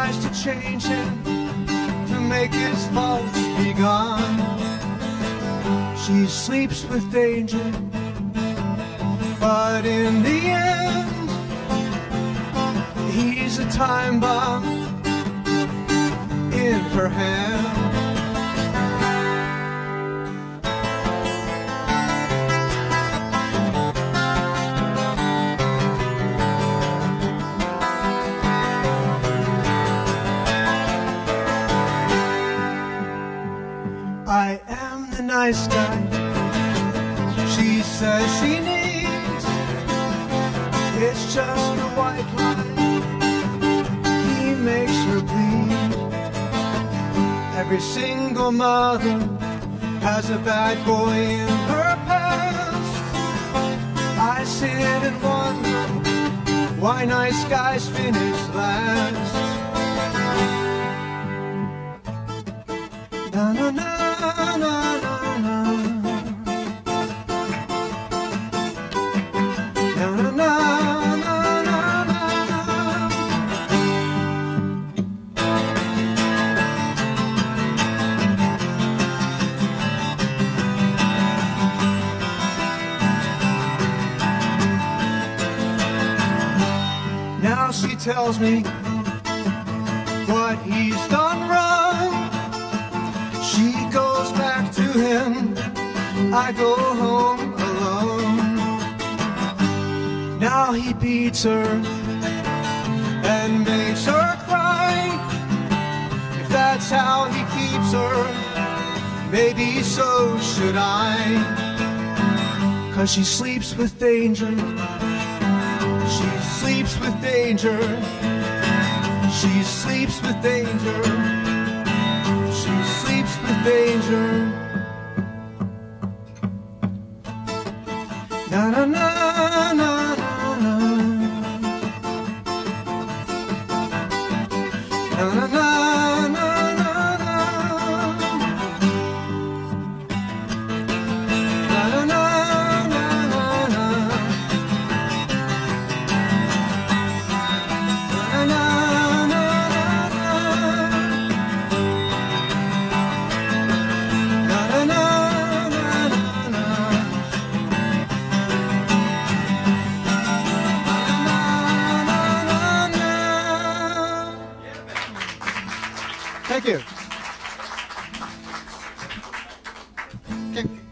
tries to change him, to make his faults be gone. She sleeps with danger, but in the end, he's a time bomb in her hand. I am the nice guy she says she needs. It's just a white lie, he makes her bleed. Every single mother has a bad boy in her past. I sit and wonder why nice guys finish last. Na na na na na na. Na na na na na na. Now she tells me what he's done wrong. She goes back to him, I go home alone. Now he beats her and makes her cry. If that's how he keeps her, maybe so should I. 'Cause she sleeps with danger, she sleeps with danger, she sleeps with danger, she sleeps with danger. Na na na na na na. Na na na na na na. Na na na na na na. Na na na na na. Na na na na na. Thank you. Okay.